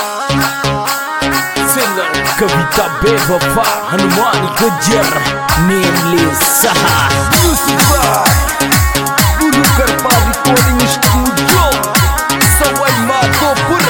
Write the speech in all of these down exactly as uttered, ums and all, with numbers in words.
Singer कविता बेवफा हनुमान गुजर nameless सहा म्यूजिक बाय गुरु कृपा रिकॉर्डिंग स्टूडियो सवाई माधोपुर।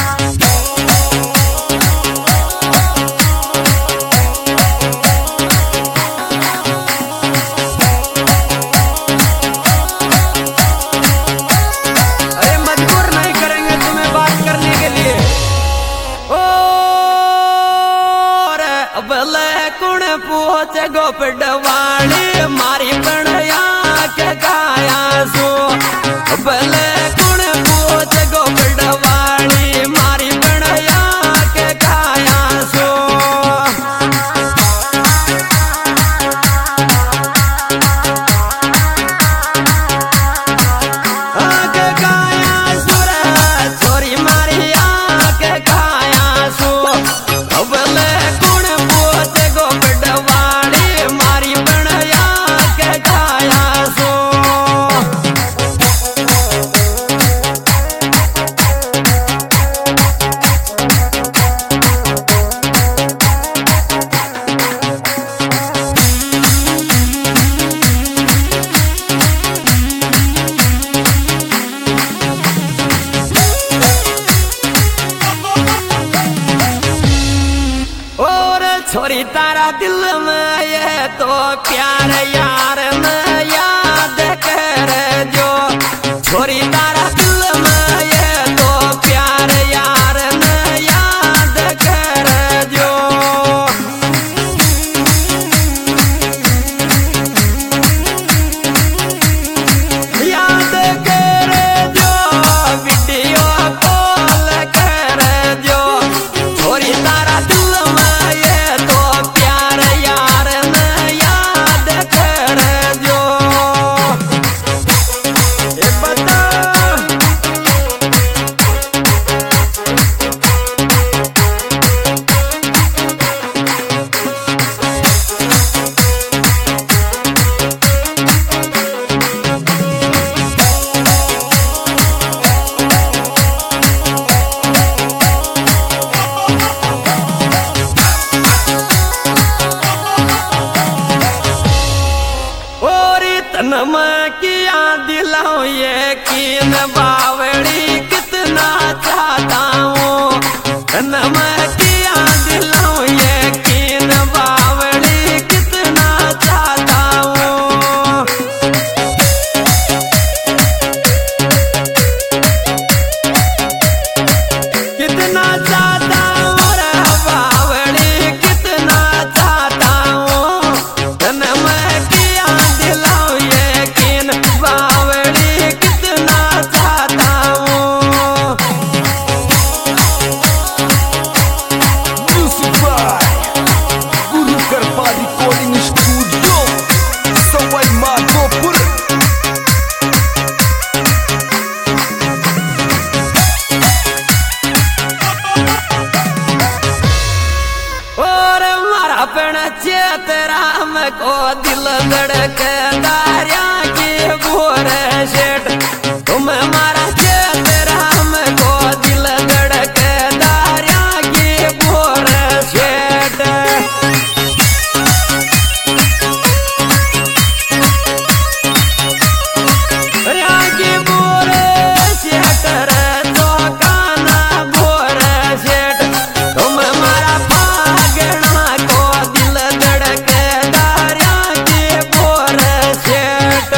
पूछ गोपडवाली मारी बनया के गाया सो भले कुण पूछ गोपडवाली मारी बनया के गाया सो के गाया सुर छोरी मारिया के गाया सो भले छोरी तारा दिल में ये तो प्यार यार में याद कर जो छोरी तारा दिल में ये तो प्यार यार में याद कर जो याद कर जो वीडियो कॉल कर जो छोरी तारा दिल में नम किया दिलाऊं ये कीन बावड़ी कितना चाहता हूँ नम किया दिलाऊं ये कीन बावड़ी कितना चाहता हूँ कितना चाहता हूँ रे बावड़ी कितना चाहता हूँ नम किया दिलाऊं बावड़ी कितना चाहता हूँ म्यूजिक बाय गुरु कृपा रिकॉर्डिंग स्टूडियो सवाई माधोपुर। और मारा पण चेत राम को दिल धड़के दारिया की भोर शेठ तुम मारा चेत राम को दिल धड़के दारिया की भोर शेठ रिया की भोर शेठ रे तो काना भोर शेठ तुम मारा पागना को दिल धड़के दारिया की भोर शेठ।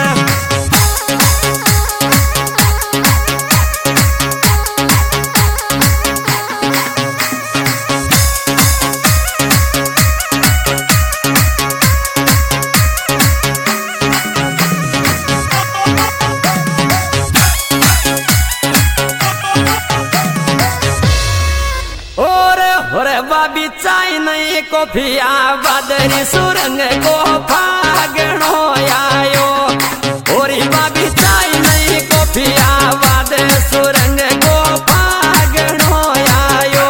बाबी चाय नहीं कोफिया बादरी सुरंग को फागणो आयो ओरी बाबी चाय नहीं कोफिया बादर सुरंग को फागणो आयो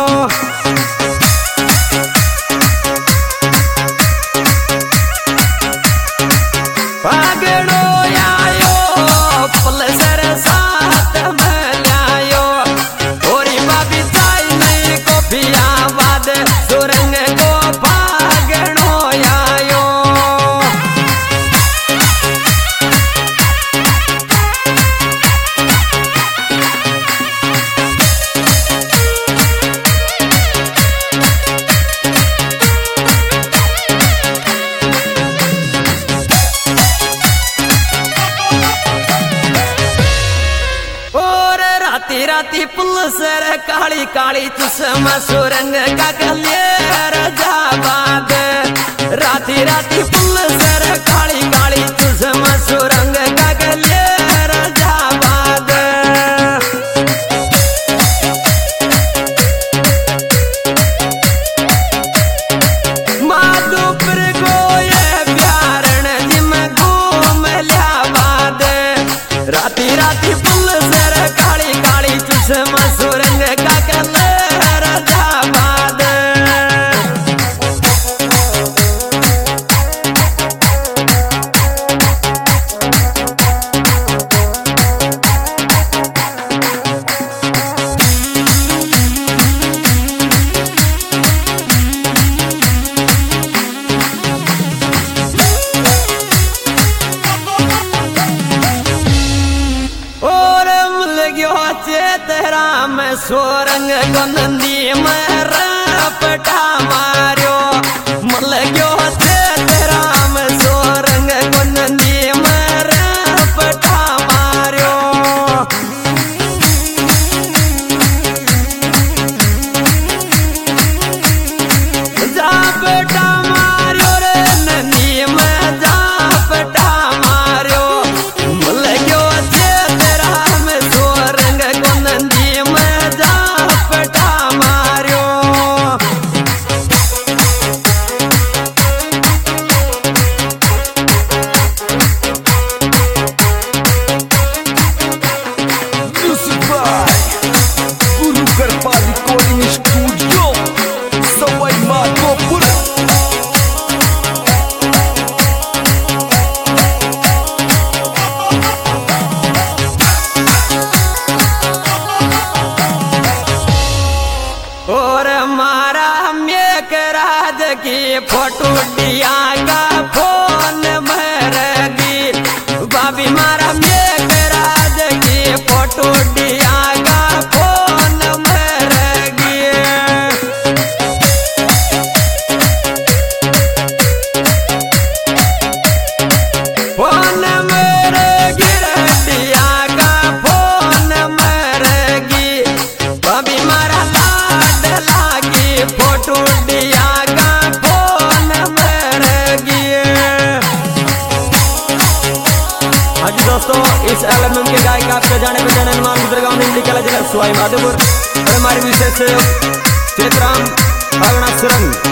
फागणो आयो पलसर साथ में लायो ओरी बाबी राती राती पुलसर काली काली चश्मा सुरंग का गलेर जाबाद राती राती पुलसर काली काली चश्मा सुरंग का गलेर जाबाद माधोपुर को ये प्यारण जिम घूम लिया बाद राती राती पुलसर काली काली चश्मा सुरंग का गलेर जाबाद तेरा में सोरंग को नंदी में रपटा मारियो मल गयो तेरा में सोरंग को नंदी में रपटा मारियो जापटा मारियो रे नंदी में जापटा मारियो मल गयो तेरा में सोरंग को नंदी में जापटा मारियो Music by Guru Karpa Recording Studio Sawai Madhopur और मारा मेक राज की फोटो दिया का फोन मरगी बाबी मारा मेक राज की फोटो दिया का फोन मरगी फोन मरगी दिया का फोन मरगी बाबी मारा लागी फोटो दिया का फोन मरगी। हाँ जी दोस्तों, इस एल्बम के गायक आपके जाने पहचाने अनुमान गुजरगांव निम्न जिला सवाई माधोपुर और हमारे विशेष चित्राम अगना सुरंग